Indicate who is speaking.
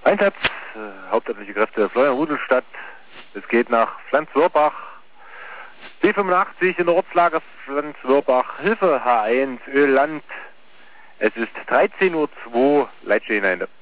Speaker 1: Einsatz, hauptamtliche Kräfte Florian Rudelstadt. Es geht nach Pflanz-Würbach. B85 in der Ortslage Pflanz-Würbach. Hilfe H1 Ölland. Es ist 13:02 Uhr, Leitstelle hinein.